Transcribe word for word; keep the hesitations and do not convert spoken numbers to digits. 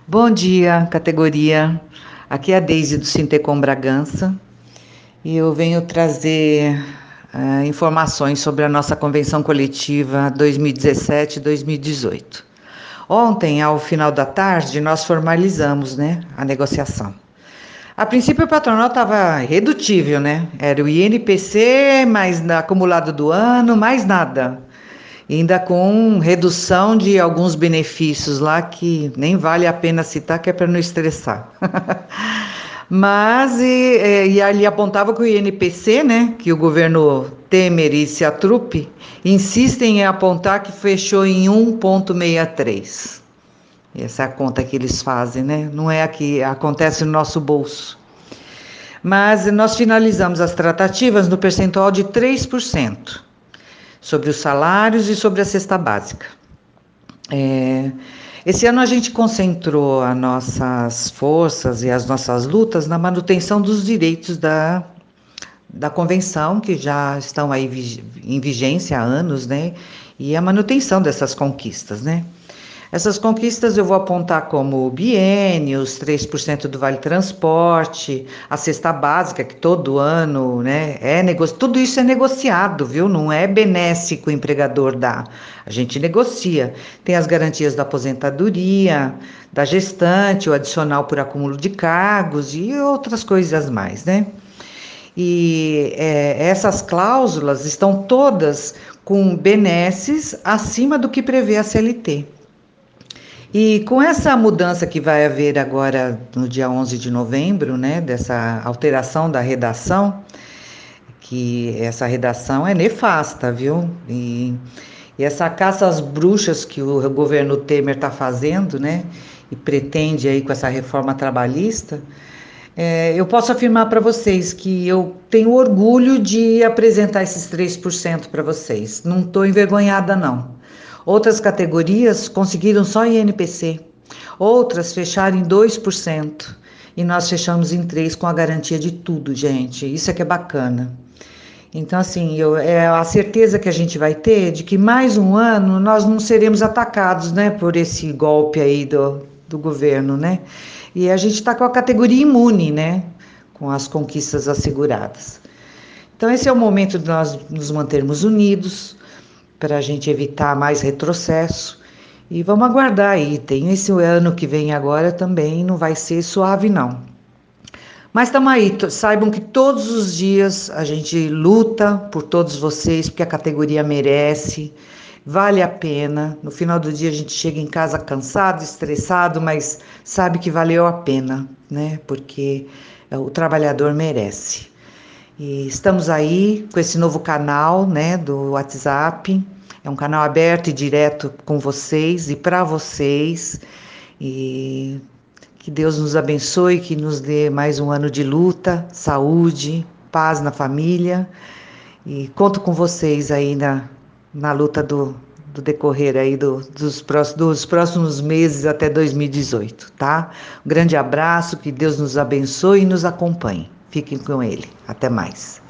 Bom dia, categoria. Aqui é a Deise do Sintecom Bragança e eu venho trazer uh, informações sobre a nossa convenção coletiva dois mil e dezessete e dois mil e dezoito. Ontem, ao final da tarde, nós formalizamos, né, a negociação. A princípio, o patronal estava redutível, né? Era o I N P C, mais acumulado do ano, mais nada. Ainda com redução de alguns benefícios lá que nem vale a pena citar, que é para não estressar. Mas, e, e ali apontava que o I N P C, né, que o governo Temer e se atrupe, insistem em apontar que fechou em um vírgula sessenta e três. Essa é a conta que eles fazem, né? Não é a que acontece no nosso bolso. Mas nós finalizamos as tratativas no percentual de três por cento. Sobre os salários e sobre a cesta básica. É, esse ano a gente concentrou as nossas forças e as nossas lutas na manutenção dos direitos da, da convenção, que já estão aí em vigência há anos, né? E a manutenção dessas conquistas, né? Essas conquistas eu vou apontar como biênios, três por cento do Vale Transporte, a cesta básica, que todo ano, né, é negociado. Tudo isso é negociado, viu? Não é benéfico o empregador dar. A gente negocia. Tem as garantias da aposentadoria, da gestante, o adicional por acúmulo de cargos e outras coisas mais, né? E é, essas cláusulas estão todas com benesses acima do que prevê a C L T. E com essa mudança que vai haver agora no dia onze de novembro, né, dessa alteração da redação, que essa redação é nefasta, viu? E, e essa caça às bruxas que o governo Temer está fazendo, né, e pretende aí com essa reforma trabalhista, é, eu posso afirmar para vocês que eu tenho orgulho de apresentar esses três por cento para vocês. Não estou envergonhada, não. Outras categorias conseguiram só I N P C, outras fecharam em dois por cento e nós fechamos em três por cento com a garantia de tudo, gente. Isso é que é bacana. Então, assim, eu, é a certeza que a gente vai ter de que mais um ano nós não seremos atacados, né, por esse golpe aí do, do governo, né? E a gente está com a categoria imune, né, com as conquistas asseguradas. Então, esse é o momento de nós nos mantermos unidos, para a gente evitar mais retrocesso. E vamos aguardar aí. Tem esse ano que vem agora também, não vai ser suave, não. Mas estamos aí, saibam que todos os dias a gente luta por todos vocês, porque a categoria merece, vale a pena. No final do dia a gente chega em casa cansado, estressado, mas sabe que valeu a pena, né? Porque o trabalhador merece. E estamos aí com esse novo canal, né, do WhatsApp. É um canal aberto e direto com vocês e para vocês. E que Deus nos abençoe, que nos dê mais um ano de luta, saúde, paz na família. E conto com vocês aí na, na luta do, do decorrer aí do, dos, próximos, dos próximos meses até dois mil e dezoito, tá? Um grande abraço, que Deus nos abençoe e nos acompanhe. Fiquem com ele. Até mais.